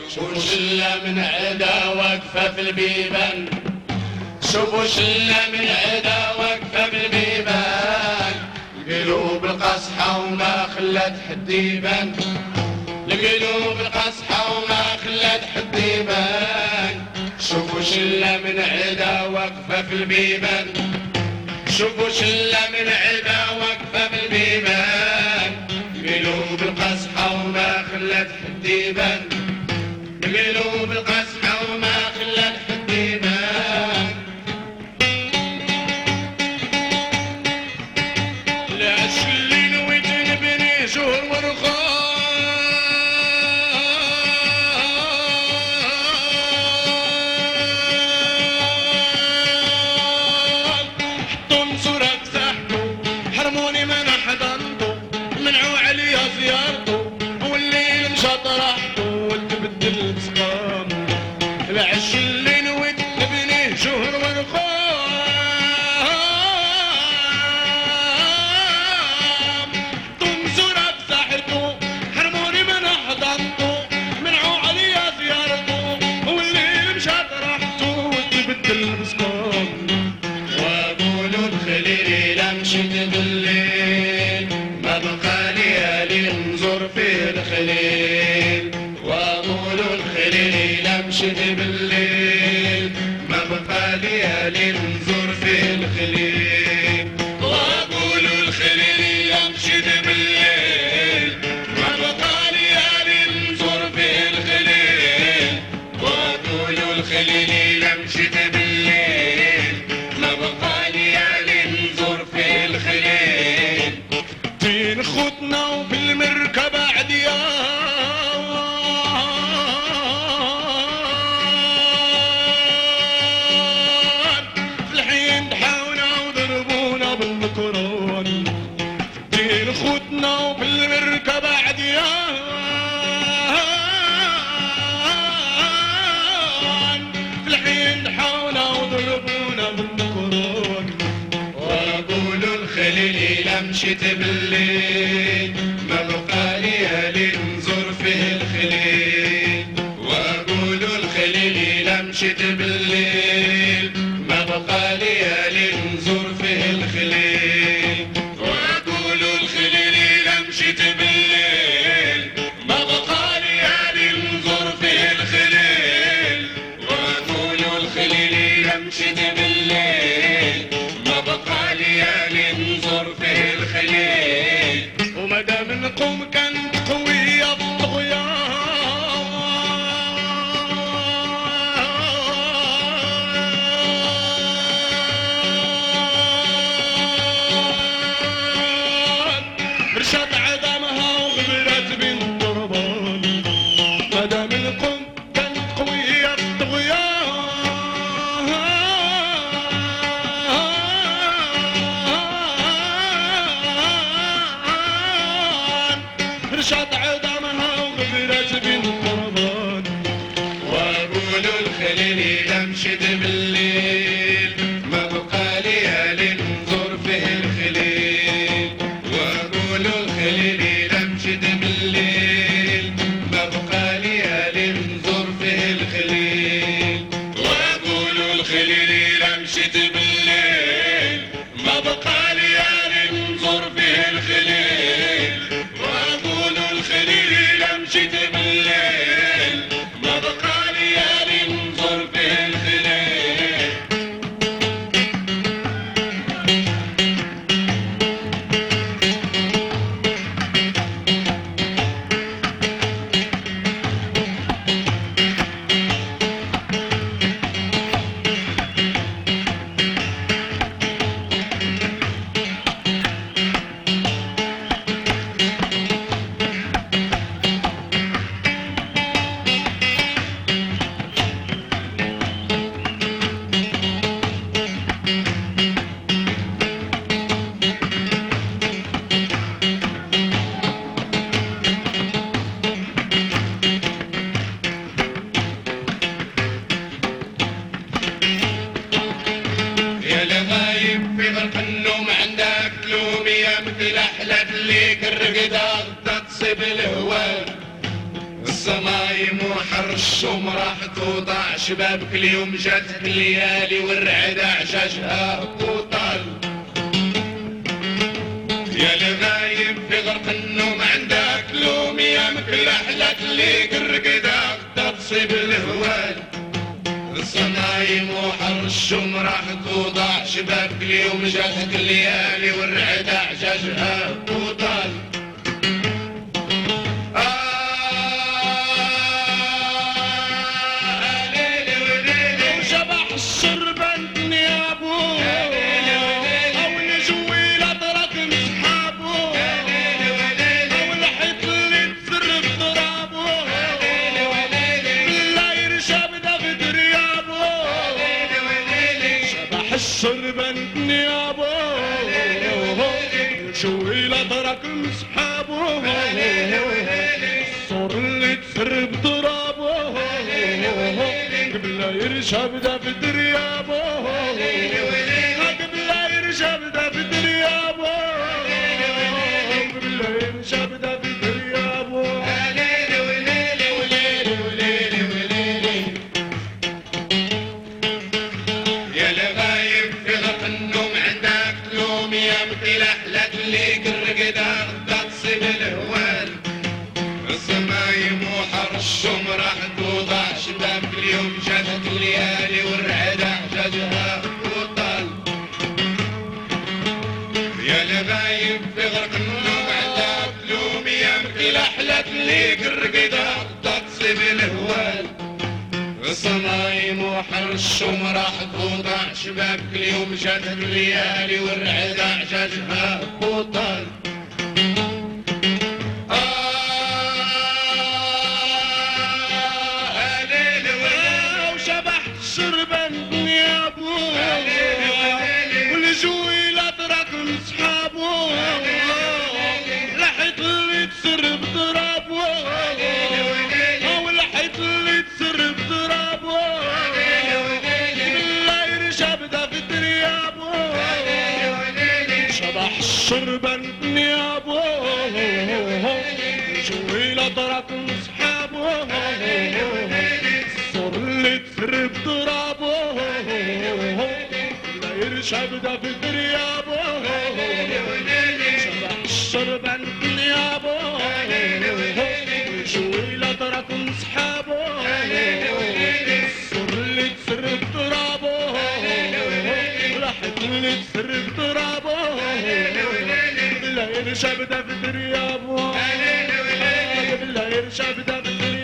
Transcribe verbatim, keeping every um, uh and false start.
شوفوا شلة من عدا واقفة في البيبان، شوفوا شلة من عدا واقفة في البيبان، القلوب القصحة وما خلت حد يبان، القلوب القصحة وما خلت حد يبان، شوفوا شلة من عدا واقفة في البيبان، شوفوا شلة من عدا واقفة في البيبان، القلوب القصحة وما خلت حد يبان، القلوب القصحة وما خلت حد يبان. العشق اللي نويت نبني جهر ورخان، حطوا صورة تحته حرموني من حضنته، منعوا عليا زيارته والليل مشى طرحته وتبدل بسقام. العش اللي نويت نبنيه جهر ورخام، طم زرع بساحته حرموني من حضنته، منعوا عليا زيارته والليل مشى طرحته وتبدل بسقام. واقولوا الخليل لمشت بالليل، ما بقى ليالي ننظر في الخليل، واقولوا الخليل لمشت بالليل، ما بقى ليالي ننظر في الخليل، واقولوا الخليل لمشت بالليل، ما بقى ليالي ننظر في الخليل، واقولوا الخليل لمشت بالليل، ما بقى ليالي ننظر في الخليل. فين خدنا وفي المركبة عديان، في الحين دحونا وضربونا بالمكرون، فين خدنا وفي المركبة عديان، في الحين دحونا وضربونا بالمكرون. واقولوا الخليل لمشت بالليل، ما بقى ليالي ننظر فيه الخليل، واقولوا الخليل لمشت بالليل، ما بقى ليالي ننظر فيه الخليل، واقولوا الخليل لمشت بالليل، ما بقى ليالي ننظر فيه الخليل، واقولوا الخليل لمشت بالليل، ما بقى ليالي ننظر في الخليل. ومدام نقوم كانت قوية الطغيان، رشد عدمها وغبرت بنت ربان، مدام نقوم كانت قوية الطغيان، رشد عدمها وغبرت بنت ربان. واقولوا الخليل لمشت بالليل، ما بقى ليالي ننظر فيه الخليل، واقولوا الخليل لمشت بالليل، ما بقى ليالي ننظر فيه الخليل، واقولوا الخليل لمشت بالليل، ما بقى ليالي ننظر فيه الخليل، واقولوا الخليل لمشت بالليل، ما بقى ليالي ننظر فيه الخليل. مثل احلى اللي الرقدة تصيب الهوان، الصمايم وحر الشوم راحت وضاع شبابك اليوم جاتك الليالي والرعد عشاشها وطال يا الغايب في غرق النوم عندك لوم يامك الاحلات اللي قرقدا غدا تصيب الهوال الصمايم وحر الشوم راحت وضاع شبابك اليوم جاتك الليالي والرعد عشاشها وطال الشربان نيابو شوي لا ترك مسحابو الصور اللي تسرب ضرابو قبل لا يرجع بدا في دريابو قبل لا يرجع بدا في دريابو قبل لا يرجع بدا في دريابو الأحلات اللي قرقدا غدا تصيب الهوال الصمايم وحر الشوم راحت وضاع شبابك اليوم جاتك الليالي والرعد احجاجها وطال يا الغايب في غرق النوم عندك تلوم ايامك الأحلات اللي قرقدا غدا تصيب الهوال الصمايم وحر الشوم راحت وضاع شبابك اليوم جاتك الليالي والرعد اعجاجها وطال آه ليل وليل وشبح الشربان نيابو والجوي لا ترك مسحابو لحيت اللي تسرب ضرابو والحيت اللي تسرب ضرابو بالله يرجع بدا في دريابو شبح الشربان نيابو الجوي لا ترك مسحابو الصور اللي تسرب ضرابو لا يرجع بدا في دريابو شبح الشربان نيابو الجوي لا ترك مسحابو الصور اللي تسرب ضرابو والحيت اللي تسرب ضرابو لا يرجع بدا في دريابو لا يرجع بدا في دريابو